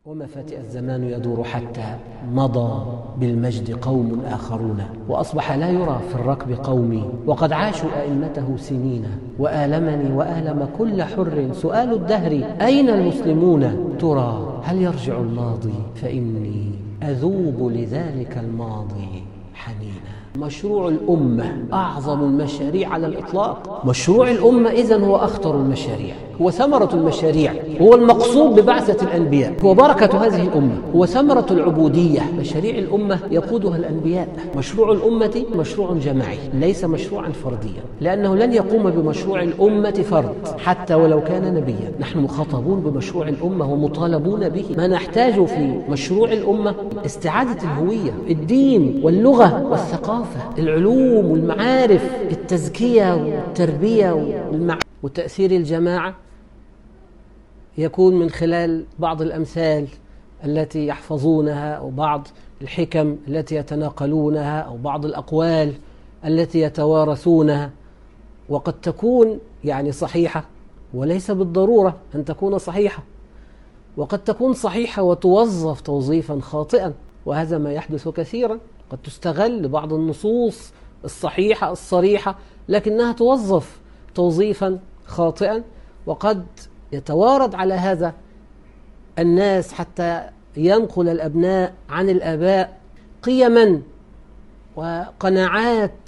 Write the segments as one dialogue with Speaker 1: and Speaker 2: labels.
Speaker 1: وما فتئ الزمان يدور حتى مضى بالمجد قوم آخرون وأصبح لا يرى في الركب قومي وقد عاشوا أئمته سنين وآلمني وآلم كل حر سؤال الدهر أين المسلمون ترى هل يرجع الماضي فإني أذوب لذلك الماضي حنينا. مشروع الأمة أعظم المشاريع على الإطلاق. مشروع الأمة إذن هو أخطر المشاريع، هو ثمرة المشاريع، هو المقصود ببعثة الأنبياء، هو بركة هذه الأمة، هو ثمرة العبودية. مشاريع الأمة يقودها الأنبياء. مشروع الأمة مشروع جماعي ليس مشروعا فرديا، لأنه لن يقوم بمشروع الأمة فرد حتى ولو كان نبيا. نحن مخاطبون بمشروع الأمة ومطالبون به. ما نحتاج في مشروع الأمة استعادة الهوية، الدين واللغة والثقافة، العلوم والمعارف، التزكية والتربية وتأثير الجماعة يكون من خلال بعض الأمثال التي يحفظونها أو بعض الحكم التي يتناقلونها أو بعض الأقوال التي يتوارثونها، وقد تكون صحيحة وليس بالضرورة أن تكون صحيحة، وقد تكون صحيحة وتوظف توظيفا خاطئا، وهذا ما يحدث كثيرا. قد تستغل بعض النصوص الصحيحة الصريحة لكنها توظف توظيفا خاطئا، وقد يتوارد على هذا الناس حتى ينقل الأبناء عن الآباء قيما وقناعات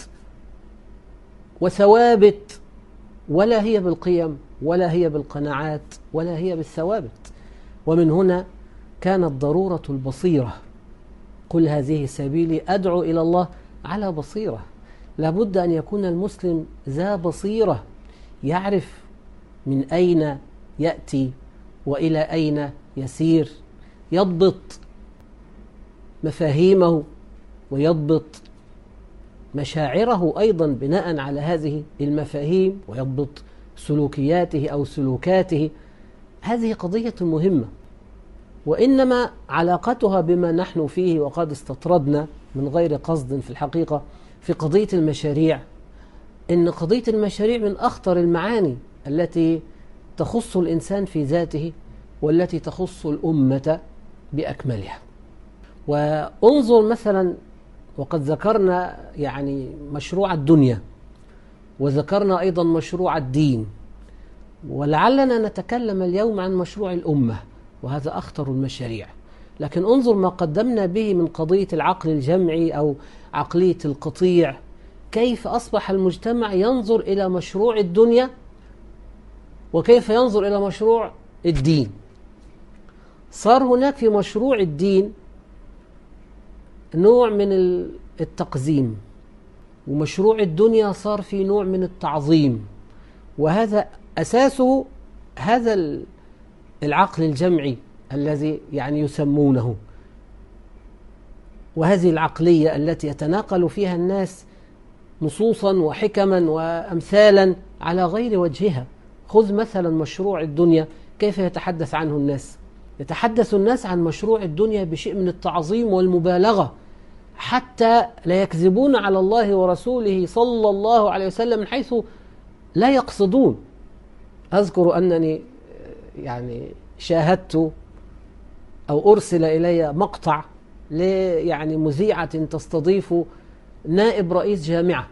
Speaker 1: وثوابت ولا هي بالقيم ولا هي بالقناعات ولا هي بالثوابت. ومن هنا كانت ضرورة البصيرة. قل هذه سبيلي أدعو إلى الله على بصيرة. لابد أن يكون المسلم ذا بصيرة، يعرف من أين يأتي وإلى أين يسير، يضبط مفاهيمه ويضبط مشاعره أيضا بناء على هذه المفاهيم، ويضبط سلوكياته أو سلوكاته. هذه قضية مهمة، وإنما علاقتها بما نحن فيه وقد استطردنا من غير قصد في الحقيقة في قضية المشاريع، إن قضية المشاريع من أخطر المعاني التي تخص الإنسان في ذاته والتي تخص الأمة بأكملها. وانظر مثلا، وقد ذكرنا مشروع الدنيا وذكرنا أيضا مشروع الدين، ولعلنا نتكلم اليوم عن مشروع الأمة، وهذا أخطر المشاريع. لكن انظر ما قدمنا به من قضية العقل الجمعي أو عقلية القطيع، كيف أصبح المجتمع ينظر إلى مشروع الدنيا وكيف ينظر إلى مشروع الدين. صار هناك في مشروع الدين نوع من التقزيم، ومشروع الدنيا صار في نوع من التعظيم، وهذا أساسه هذا العقل الجمعي الذي يسمونه، وهذه العقلية التي يتناقل فيها الناس نصوصا وحكما وأمثالا على غير وجهها. خذ مثلا مشروع الدنيا، كيف يتحدث عنه الناس؟ يتحدث الناس عن مشروع الدنيا بشيء من التعظيم والمبالغة، حتى لا يكذبون على الله ورسوله صلى الله عليه وسلم من حيث لا يقصدون. أذكر أنني شاهدت أو أرسل إلي مقطع مذيعة تستضيف نائب رئيس جامعة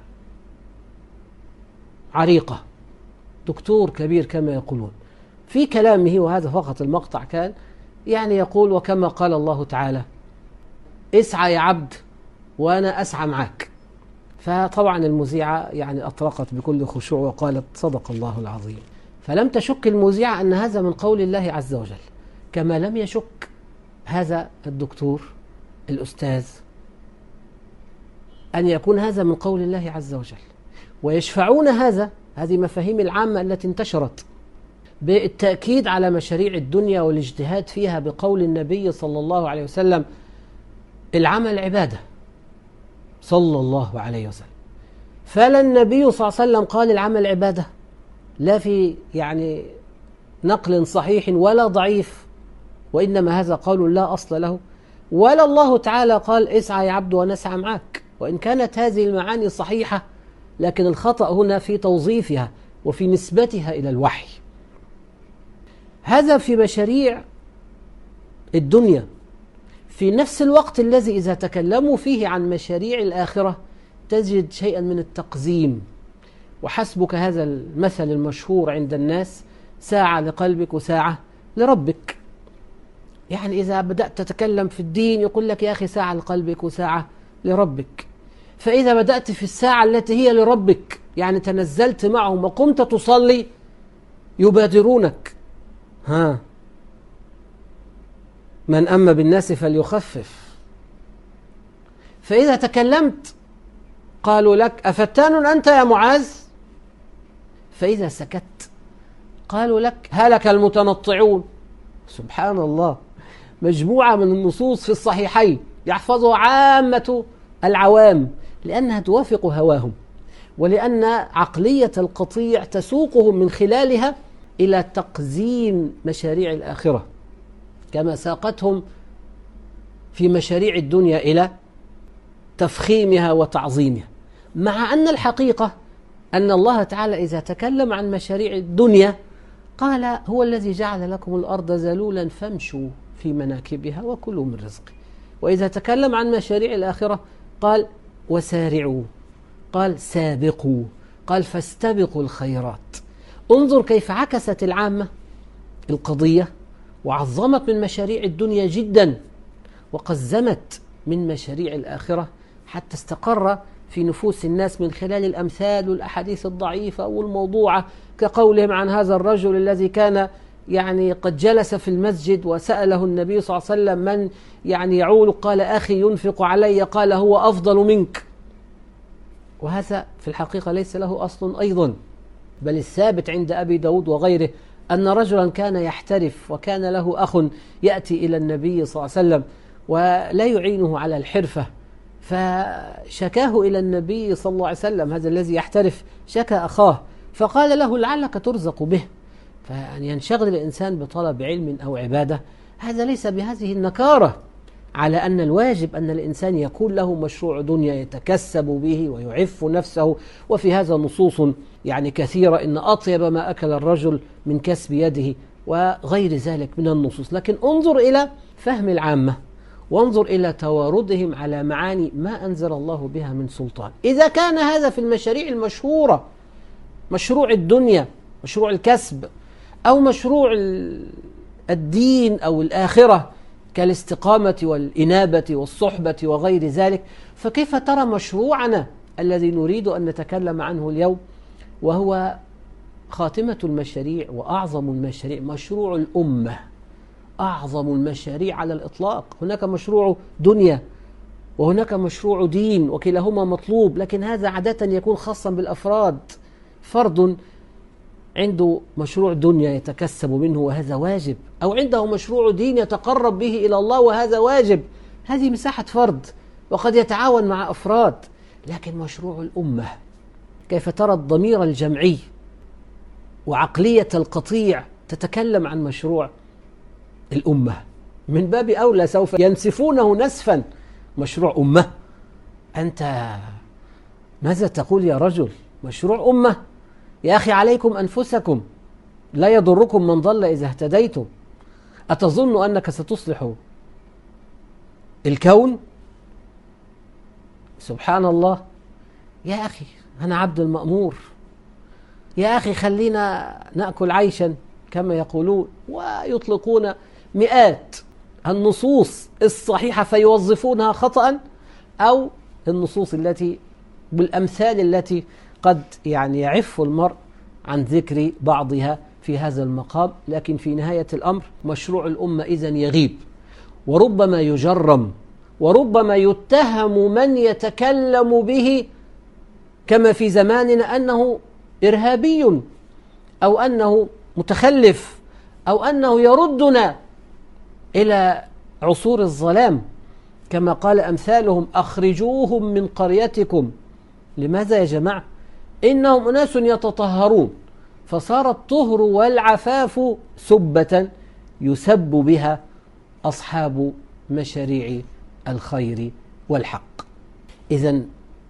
Speaker 1: عريقة، دكتور كبير كما يقولون، في كلامه، وهذا فقط المقطع كان يقول: وكما قال الله تعالى اسعى يا عبد وأنا أسعى معك. فطبعا المذيعة أطرقت بكل خشوع وقالت: صدق الله العظيم. فلم تشك المذيعة أن هذا من قول الله عز وجل، كما لم يشك هذا الدكتور الأستاذ أن يكون هذا من قول الله عز وجل. ويشفعون هذه مفاهيم العامة التي انتشرت بالتأكيد على مشاريع الدنيا والاجتهاد فيها بقول النبي صلى الله عليه وسلم: العمل عبادة، صلى الله عليه وسلم. فلا النبي صلى الله عليه وسلم قال العمل عبادة، لا في نقل صحيح ولا ضعيف، وإنما هذا قول لا أصل له. ولا الله تعالى قال اسعى يا عبد ونسعى معك، وإن كانت هذه المعاني صحيحة، لكن الخطأ هنا في توظيفها وفي نسبتها إلى الوحي. هذا في مشاريع الدنيا في نفس الوقت الذي إذا تكلموا فيه عن مشاريع الآخرة تجد شيئا من التقزيم. وحسبك هذا المثل المشهور عند الناس: ساعة لقلبك وساعة لربك. يعني إذا بدأت تتكلم في الدين يقول لك: يا أخي ساعة لقلبك وساعة لربك. فإذا بدأت في الساعة التي هي لربك، يعني تنزلت معهم وقمت تصلي، يبادرونك: ها من أما بالناس فليخفف. فإذا تكلمت قالوا لك: أفتان أنت يا معاذ؟ فإذا سكت قالوا لك: هلك المتنطعون. سبحان الله، مجموعة من النصوص في الصحيحين يحفظها عامة العوام لأنها توافق هواهم، ولأن عقلية القطيع تسوقهم من خلالها إلى تقزيم مشاريع الآخرة، كما ساقتهم في مشاريع الدنيا إلى تفخيمها وتعظيمها. مع أن الحقيقة أن الله تعالى إذا تكلم عن مشاريع الدنيا قال: هو الذي جعل لكم الأرض ذلولا فامشوا في مناكبها وكلوا من رزقه. وإذا تكلم عن مشاريع الآخرة قال: وسارعوا، قال: سابقوا، قال: فاستبقوا الخيرات. انظر كيف عكست العامة القضية وعظمت من مشاريع الدنيا جدا وقزمت من مشاريع الآخرة، حتى استقر في نفوس الناس من خلال الأمثال والأحاديث الضعيفة والموضوعة، كقولهم عن هذا الرجل الذي كان يعني قد جلس في المسجد وسأله النبي صلى الله عليه وسلم: من يعني يعول؟ قال: أخي ينفق علي. قال: هو أفضل منك. وهذا في الحقيقة ليس له أصل أيضا، بل الثابت عند أبي داود وغيره أن رجلا كان يحترف وكان له أخ يأتي إلى النبي صلى الله عليه وسلم ولا يعينه على الحرفة، فشكاه إلى النبي صلى الله عليه وسلم. هذا الذي يحترف شكى أخاه، فقال له: لعلك ترزق به. فأن ينشغل الإنسان بطلب علم أو عبادة هذا ليس بهذه النكارة، على أن الواجب أن الإنسان يكون له مشروع دنيا يتكسب به ويعف نفسه. وفي هذا نصوص يعني كثيرة: إن أطيب ما أكل الرجل من كسب يده، وغير ذلك من النصوص. لكن انظر إلى فهم العامة، وانظر إلى تواردهم على معاني ما أنزل الله بها من سلطان. إذا كان هذا في المشاريع المشهورة، مشروع الدنيا، مشروع الكسب، أو مشروع الدين أو الآخرة كالاستقامة والإنابة والصحبة وغير ذلك، فكيف ترى مشروعنا الذي نريد أن نتكلم عنه اليوم، وهو خاتمة المشاريع وأعظم المشاريع، مشروع الأمة، أعظم المشاريع على الإطلاق. هناك مشروع دنيا وهناك مشروع دين، وكلاهما مطلوب، لكن هذا عادة يكون خاصا بالأفراد. فرد عنده مشروع دنيا يتكسب منه وهذا واجب، أو عنده مشروع دين يتقرب به إلى الله وهذا واجب، هذه مساحة فرد وقد يتعاون مع أفراد. لكن مشروع الأمة، كيف ترى الضمير الجمعي وعقلية القطيع تتكلم عن مشروع الأمة؟ من باب أولى سوف ينسفونه نسفا. مشروع أمة؟ أنت ماذا تقول يا رجل؟ مشروع أمة؟ يا أخي عليكم أنفسكم، لا يضركم من ضل إذا اهتديتم. أتظن أنك ستصلح الكون؟ سبحان الله. يا أخي أنا عبد المأمور، يا أخي خلينا نأكل عيشا كما يقولون، ويطلقون مئات النصوص الصحيحة فيوظفونها خطأ، أو النصوص التي بالأمثال التي قد يعني يعف المرء عن ذكر بعضها في هذا المقام. لكن في نهاية الأمر مشروع الأمة إذن يغيب، وربما يجرم، وربما يتهم من يتكلم به كما في زماننا أنه إرهابي، أو أنه متخلف، أو أنه يردنا إلى عصور الظلام، كما قال أمثالهم: أخرجوهم من قريتكم. لماذا يا جماعة؟ إنهم أناس يتطهرون، فصار الطهر والعفاف سبة يسب بها أصحاب مشاريع الخير والحق. إذن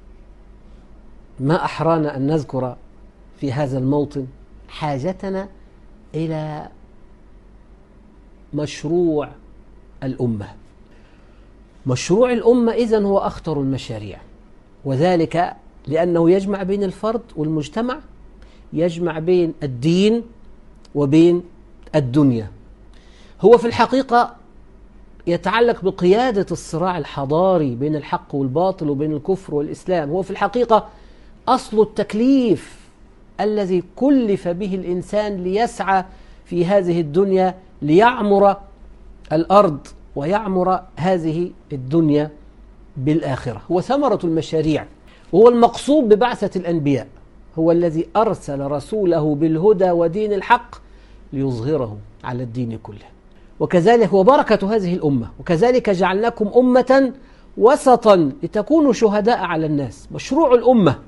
Speaker 1: ما أحرانا أن نذكر في هذا الموطن حاجتنا إلى مشروع الأمة. مشروع الأمة إذن هو أخطر المشاريع، وذلك لأنه يجمع بين الفرد والمجتمع، يجمع بين الدين وبين الدنيا. هو في الحقيقة يتعلق بقيادة الصراع الحضاري بين الحق والباطل وبين الكفر والإسلام. هو في الحقيقة أصل التكليف الذي كلف به الإنسان ليسعى في هذه الدنيا ليعمر الأرض ويعمر هذه الدنيا بالآخرة. هو ثمرة المشاريع، وهو المقصود ببعثة الأنبياء. هو الذي أرسل رسوله بالهدى ودين الحق ليظهره على الدين كله. وكذلك هو بركة هذه الأمة. وكذلك جعلناكم أمة وسطا لتكونوا شهداء على الناس. مشروع الأمة: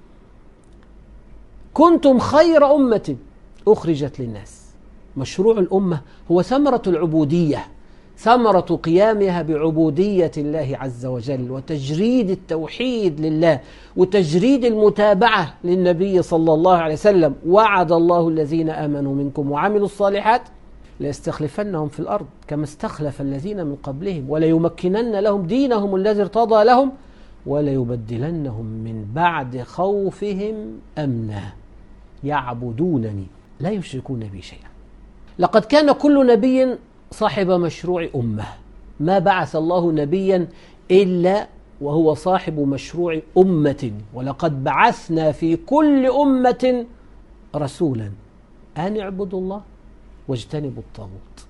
Speaker 1: كنتم خير أمة أخرجت للناس. مشروع الأمة هو ثمرة العبودية، ثمرة قيامها بعبودية الله عز وجل وتجريد التوحيد لله وتجريد المتابعة للنبي صلى الله عليه وسلم. وعد الله الذين آمنوا منكم وعملوا الصالحات ليستخلفنهم في الأرض كما استخلف الذين من قبلهم وليمكنن لهم دينهم الذي ارتضى لهم وليبدلنهم من بعد خوفهم أمنا يعبدونني لا يشركون بي شيئا. لقد كان كل نبي صاحب مشروع أمة. ما بعث الله نبيا إلا وهو صاحب مشروع أمة. ولقد بعثنا في كل أمة رسولا أن اعبدوا الله واجتنبوا الطاغوت.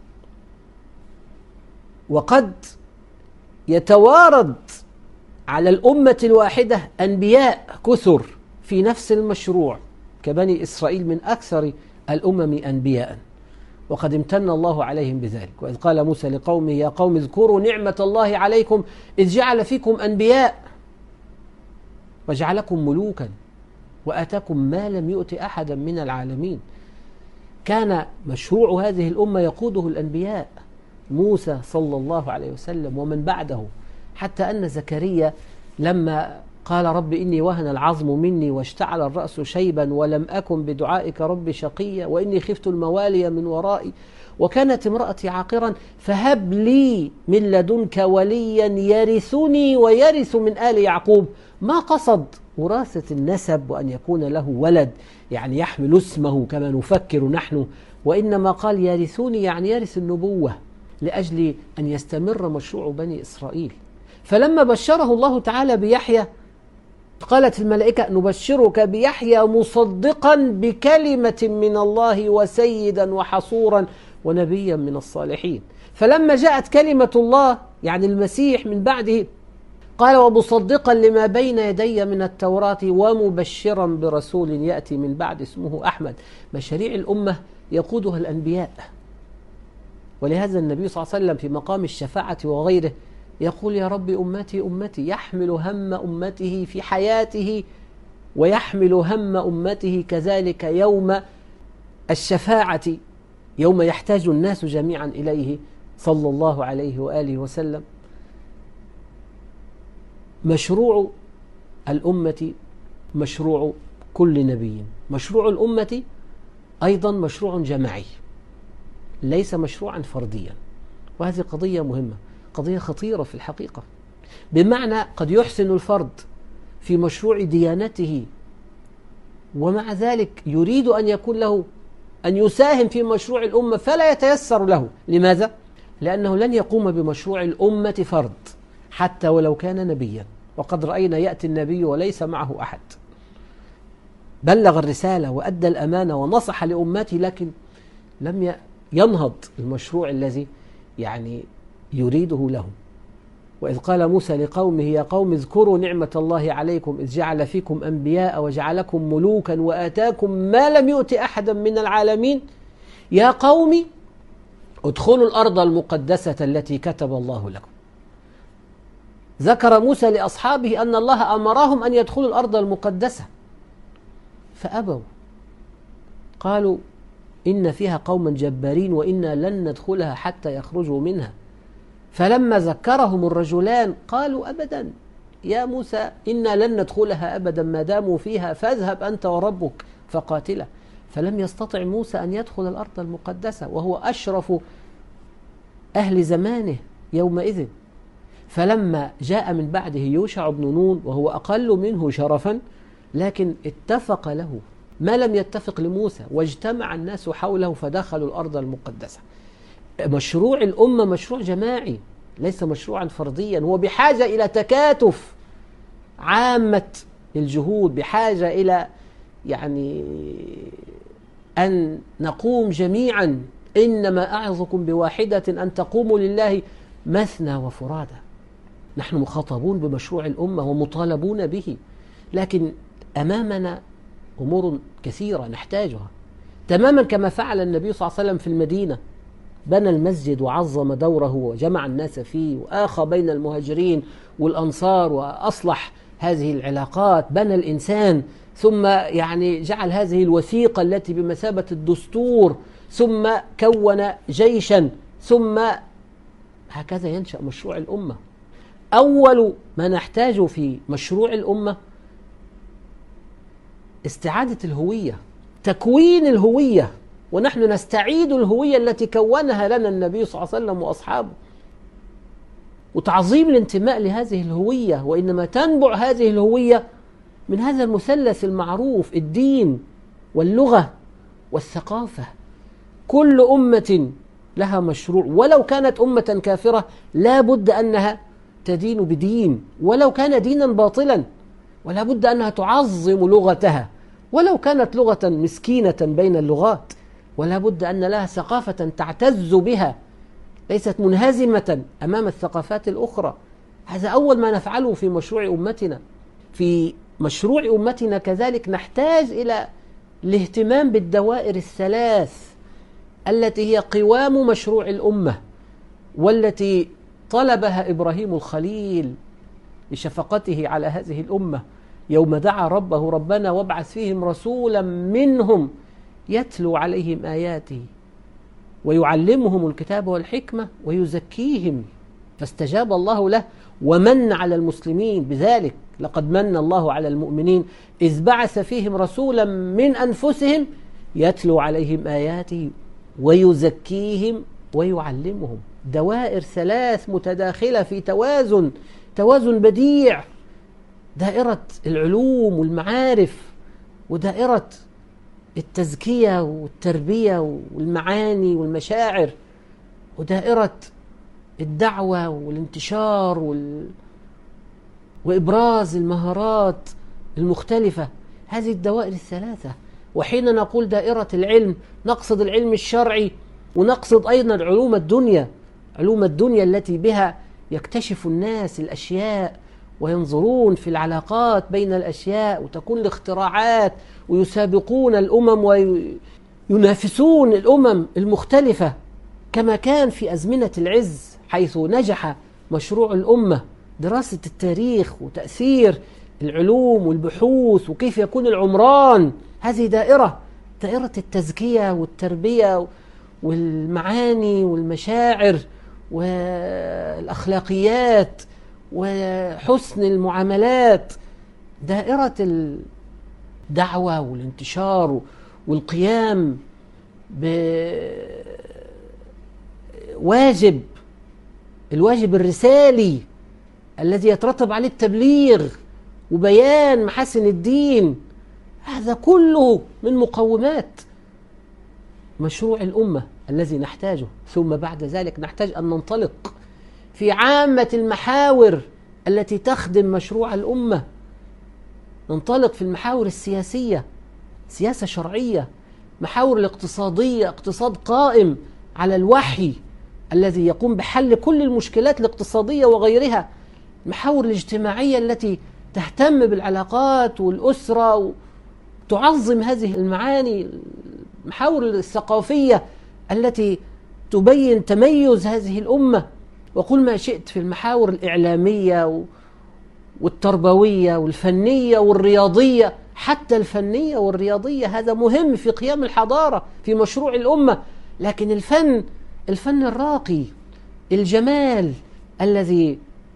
Speaker 1: وقد يتوارد على الأمة الواحدة أنبياء كثر في نفس المشروع كبني إسرائيل من أكثر الأمم أنبياء، وقد امتن الله عليهم بذلك. وإذ قال موسى لقومه يا قوم اذكروا نعمة الله عليكم إذ جعل فيكم أنبياء وجعلكم ملوكا وآتاكم ما لم يؤت أحدا من العالمين. كان مشروع هذه الأمة يقوده الأنبياء، موسى صلى الله عليه وسلم ومن بعده، حتى أن زكريا لما قال رب إني وهن العظم مني واشتعل الرأس شيبا ولم أكن بدعائك رب شقيا وإني خفت الموالي من ورائي وكانت امرأتي عاقرا فهب لي من لدنك وليا يرثني ويرث من آل يعقوب. ما قصد وراثة النسب وأن يكون له ولد يعني يحمل اسمه كما نفكر نحن، وإنما قال يرثني يعني يرث النبوة لأجل أن يستمر مشروع بني إسرائيل. فلما بشره الله تعالى بيحيى قالت الملائكة نبشرك بيحيى مصدقا بكلمة من الله وسيدا وحصورا ونبيا من الصالحين. فلما جاءت كلمة الله يعني المسيح من بعده قال ومصدقا لما بين يدي من التوراة ومبشرا برسول يأتي من بعد اسمه أحمد. مشاريع الأمة يقودها الأنبياء. ولهذا النبي صلى الله عليه وسلم في مقام الشفاعة وغيره يقول يا رب أمتي أمتي، يحمل هم أمته في حياته ويحمل هم أمته كذلك يوم الشفاعة يوم يحتاج الناس جميعا إليه صلى الله عليه وآله وسلم. مشروع الأمة مشروع كل نبي. مشروع الأمة أيضا مشروع جماعي ليس مشروعا فرديا، وهذه قضية مهمة، قضية خطيرة في الحقيقة. بمعنى قد يحسن الفرد في مشروع ديانته ومع ذلك يريد أن يكون له أن يساهم في مشروع الأمة فلا يتيسر له. لماذا؟ لأنه لن يقوم بمشروع الأمة فرد حتى ولو كان نبيا. وقد رأينا يأتي النبي وليس معه أحد، بلغ الرسالة وأدى الأمانة ونصح لأمته، لكن لم ينهض المشروع الذي يعني يريده له. وإذ قال موسى لقومه يا قوم اذكروا نعمة الله عليكم إذ جعل فيكم أنبياء وجعلكم ملوكا وآتاكم ما لم يؤت أحدا من العالمين يا قوم ادخلوا الأرض المقدسة التي كتب الله لكم. ذكر موسى لأصحابه أن الله أمرهم أن يدخلوا الأرض المقدسة فأبوا، قالوا إن فيها قوما جبارين وإنا لن ندخلها حتى يخرجوا منها. فلما ذكرهم الرجلان قالوا أبدا يا موسى إنا لن ندخلها أبدا ما داموا فيها فاذهب أنت وربك فقاتلا. فلم يستطع موسى أن يدخل الأرض المقدسة وهو أشرف أهل زمانه يومئذ. فلما جاء من بعده يوشع بن نون وهو أقل منه شرفا لكن اتفق له ما لم يتفق لموسى، واجتمع الناس حوله فدخلوا الأرض المقدسة. مشروع الأمة مشروع جماعي ليس مشروعا فرديا، هو بحاجة إلى تكاتف عامة الجهود، بحاجة إلى أن نقوم جميعا. إنما أعظكم بواحدة أن تقوموا لله مثنى وفرادى. نحن مخاطبون بمشروع الأمة ومطالبون به، لكن أمامنا أمور كثيرة نحتاجها، تماما كما فعل النبي صلى الله عليه وسلم في المدينة، بنى المسجد وعظم دوره وجمع الناس فيه وآخى بين المهاجرين والأنصار وأصلح هذه العلاقات، بنى الإنسان، ثم جعل هذه الوثيقة التي بمثابة الدستور، ثم كون جيشا، ثم هكذا ينشأ مشروع الأمة. أول ما نحتاج في مشروع الأمة استعادة الهوية، تكوين الهوية، ونحن نستعيد الهوية التي كونها لنا النبي صلى الله عليه وسلم وأصحابه، وتعظيم الانتماء لهذه الهوية. وإنما تنبع هذه الهوية من هذا المثلث المعروف: الدين واللغة والثقافة. كل أمة لها مشروع، ولو كانت أمة كافرة لا بد أنها تدين بدين، ولو كان دينا باطلا، ولا بد أنها تعظم لغتها ولو كانت لغة مسكينة بين اللغات، ولا بد أن لها ثقافة تعتز بها ليست منهزمة أمام الثقافات الأخرى. هذا أول ما نفعله في مشروع أمتنا. في مشروع أمتنا كذلك نحتاج إلى الاهتمام بالدوائر الثلاث التي هي قوام مشروع الأمة، والتي طلبها إبراهيم الخليل لشفقته على هذه الأمة يوم دعا ربه: ربنا وابعث فيهم رسولا منهم يتلو عليهم آياته ويعلمهم الكتاب والحكمة ويزكيهم. فاستجاب الله له ومن على المسلمين بذلك: لقد من الله على المؤمنين إذ بعث فيهم رسولا من أنفسهم يتلو عليهم آياته ويزكيهم ويعلمهم. دوائر ثلاث متداخلة في توازن بديع: دائرة العلوم والمعارف، ودائرة التزكية والتربية والمعاني والمشاعر، ودائرة الدعوة والانتشار وإبراز المهارات المختلفة. هذه الدوائر الثلاثة. وحين نقول دائرة العلم نقصد العلم الشرعي، ونقصد أيضا علوم الدنيا التي بها يكتشف الناس الأشياء وينظرون في العلاقات بين الأشياء، وتكون الاختراعات، ويسابقون الأمم وينافسون الأمم المختلفة، كما كان في أزمنة العز حيث نجح مشروع الأمة: دراسة التاريخ وتأثير العلوم والبحوث وكيف يكون العمران. هذه دائرة التزكية والتربية والمعاني والمشاعر والأخلاقيات وحسن المعاملات. دائرة الدعوة والانتشار والقيام الواجب الرسالي الذي يترتب عليه التبليغ وبيان محاسن الدين. هذا كله من مقومات مشروع الأمة الذي نحتاجه. ثم بعد ذلك نحتاج أن ننطلق في عامة المحاور التي تخدم مشروع الأمة. ننطلق في المحاور السياسية، سياسة شرعية، محاور الاقتصادية، اقتصاد قائم على الوحي الذي يقوم بحل كل المشكلات الاقتصادية وغيرها، المحاور الاجتماعية التي تهتم بالعلاقات والأسرة وتعظم هذه المعاني، المحاور الثقافية التي تبين تميز هذه الأمة، وقل ما شئت في المحاور الإعلامية والتربوية والفنية والرياضية. حتى الفنية والرياضية هذا مهم في قيام الحضارة في مشروع الأمة. لكن الفن الراقي، الجمال الذي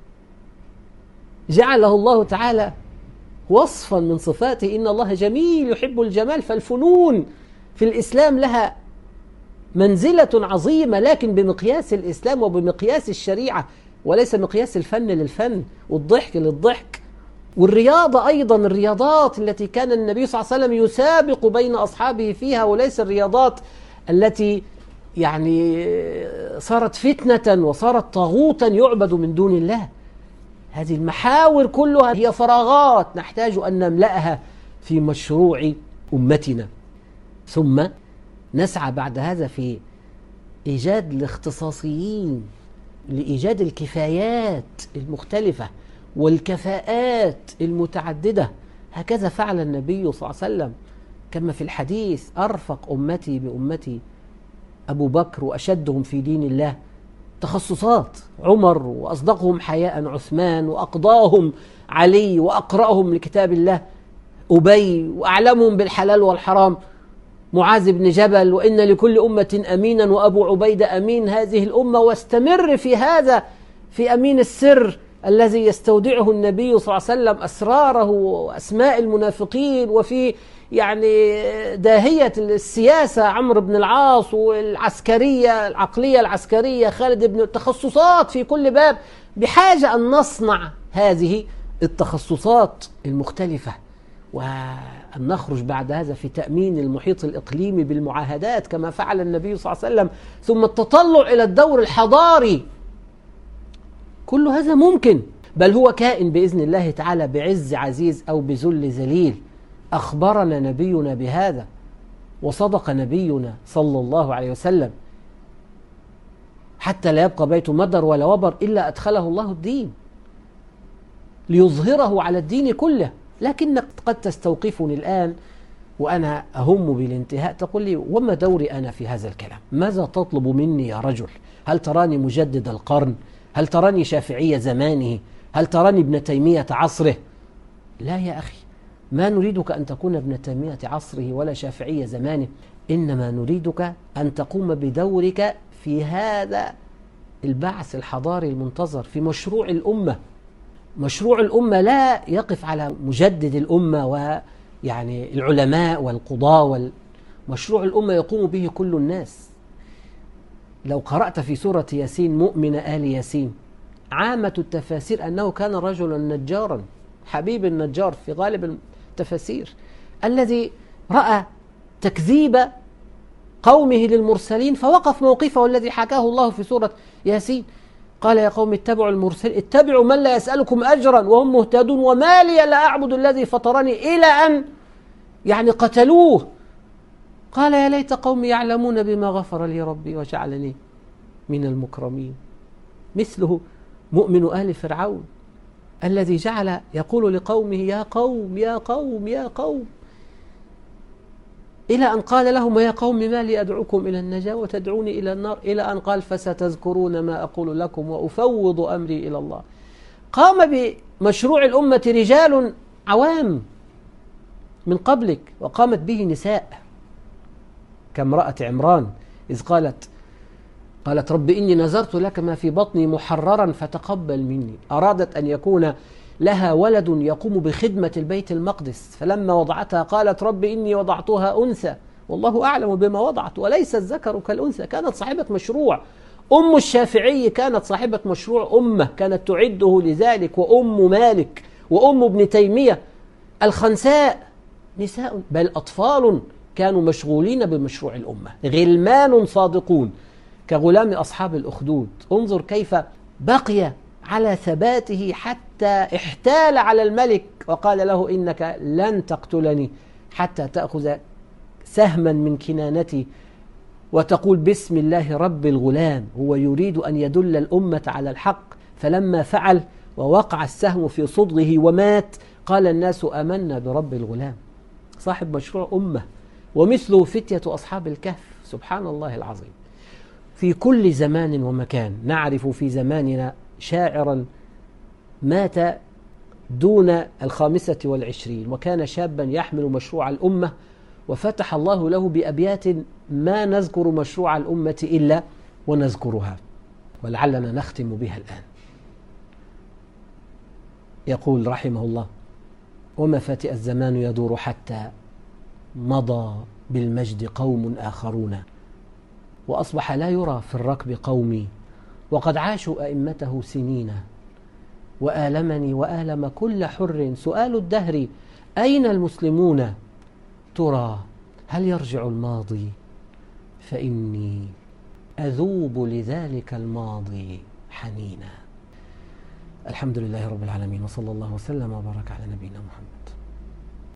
Speaker 1: جعله الله تعالى وصفا من صفاته: إن الله جميل يحب الجمال. فالفنون في الإسلام لها منزلة عظيمة، لكن بمقياس الإسلام وبمقياس الشريعة، وليس مقياس الفن للفن والضحك للضحك. والرياضة أيضا، الرياضات التي كان النبي صلى الله عليه وسلم يسابق بين أصحابه فيها، وليس الرياضات التي يعني صارت فتنة وصارت طاغوتا يعبد من دون الله. هذه المحاور كلها هي فراغات نحتاج أن نملأها في مشروع أمتنا. ثم نسعى بعد هذا في إيجاد الاختصاصيين، لإيجاد الكفايات المختلفة والكفاءات المتعددة. هكذا فعل النبي صلى الله عليه وسلم، كما في الحديث: أرفق أمتي بأمتي أبو بكر وأشدهم في دين الله تخصصات عمر، وأصدقهم حياء عثمان، وأقضاهم علي، وأقرأهم لكتاب الله أبي، وأعلمهم بالحلال والحرام معاذ بن جبل، وإن لكل أمة أمينا وأبو عبيدة أمين هذه الأمة. واستمر في هذا، في أمين السر الذي يستودعه النبي صلى الله عليه وسلم أسراره وأسماء المنافقين، وفي يعني داهية السياسة عمرو بن العاص، والعسكرية العقلية العسكرية خالد بن، التخصصات في كل باب. بحاجة أن نصنع هذه التخصصات المختلفة، وأن نخرج بعد هذا في تأمين المحيط الإقليمي بالمعاهدات كما فعل النبي صلى الله عليه وسلم. ثم التطلع إلى الدور الحضاري. كل هذا ممكن، بل هو كائن بإذن الله تعالى، بعز عزيز أو بذل ذليل. أخبرنا نبينا بهذا، وصدق نبينا صلى الله عليه وسلم: حتى لا يبقى بيت مدر ولا وبر إلا أدخله الله الدين ليظهره على الدين كله. لكنك قد تستوقفني الآن وأنا أهم بالانتهاء، تقول لي: وما دوري أنا في هذا الكلام؟ ماذا تطلب مني يا رجل؟ هل تراني مجدد القرن؟ هل تراني شافعية زمانه؟ هل تراني ابن تيمية عصره؟ لا يا أخي، ما نريدك أن تكون ابن تيمية عصره ولا شافعية زمانه، إنما نريدك أن تقوم بدورك في هذا البعث الحضاري المنتظر، في مشروع الأمة. مشروع الأمة لا يقف على مجدد الأمة ويعني العلماء والقضاة، مشروع الأمة يقوم به كل الناس. لو قرأت في سورة ياسين مؤمن آل ياسين، عامة التفاسير أنه كان رجلا نجارا، حبيب النجار في غالب التفاسير، الذي رأى تكذيب قومه للمرسلين فوقف موقفه الذي حكاه الله في سورة ياسين. قال: يا قوم اتبعوا المرسلين، اتبعوا من لا يسألكم أجرا وهم مهتدون، وما لي لا أعبد الذي فطرني، إلى أن يعني قتلوه. قال: يا ليت قومي يعلمون بما غفر لي ربي وجعلني من المكرمين. مثله مؤمن آل فرعون، الذي جعل يقول لقومه: يا قوم يا قوم يا قوم، إلى أن قال لهم: يا قوم ما لي أدعوكم إلى النجاة وتدعوني إلى النار، إلى أن قال: فستذكرون ما أقول لكم وأفوض أمري إلى الله. قام بمشروع الأمة رجال عوام من قبلك، وقامت به نساء كامرأة عمران إذ قالت: رب إني نذرت لك ما في بطني محررا فتقبل مني. أرادت أن يكون لها ولد يقوم بخدمة البيت المقدس، فلما وضعتها قالت: رب إني وضعتها أنثى والله أعلم بما وضعت وليس الذكر كالأنثى. كانت صاحبة مشروع. أم الشافعي كانت صاحبة مشروع أمة، كانت تعده لذلك، وأم مالك وأم ابن تيمية. الخنساء نساء، بل أطفال كانوا مشغولين بمشروع الأمة، غلمان صادقون كغلام أصحاب الأخدود. انظر كيف بقي على ثباته حتى احتال على الملك وقال له: إنك لن تقتلني حتى تأخذ سهما من كنانتي وتقول بسم الله رب الغلام. هو يريد أن يدل الأمة على الحق، فلما فعل ووقع السهم في صدغه ومات قال الناس: آمنا برب الغلام. صاحب مشروع أمة. ومثله فتية أصحاب الكهف. سبحان الله العظيم. في كل زمان ومكان. نعرف في زماننا شاعرا مات دون 25 وكان شابا يحمل مشروع الأمة، وفتح الله له بأبيات ما نذكر مشروع الأمة إلا ونذكرها، ولعلنا نختم بها الآن. يقول رحمه الله: وما فاتئ الزمان يدور حتى مضى بالمجد قوم آخرون، وأصبح لا يرى في الركب قومي، وقد عاشوا أئمته سنين، وآلمني وآلم كل حر سؤال الدهر أين المسلمون؟ ترى هل يرجع الماضي؟ فإني أذوب لذلك الماضي حنينا. الحمد لله رب العالمين، وصلى الله وسلم وبارك على نبينا محمد.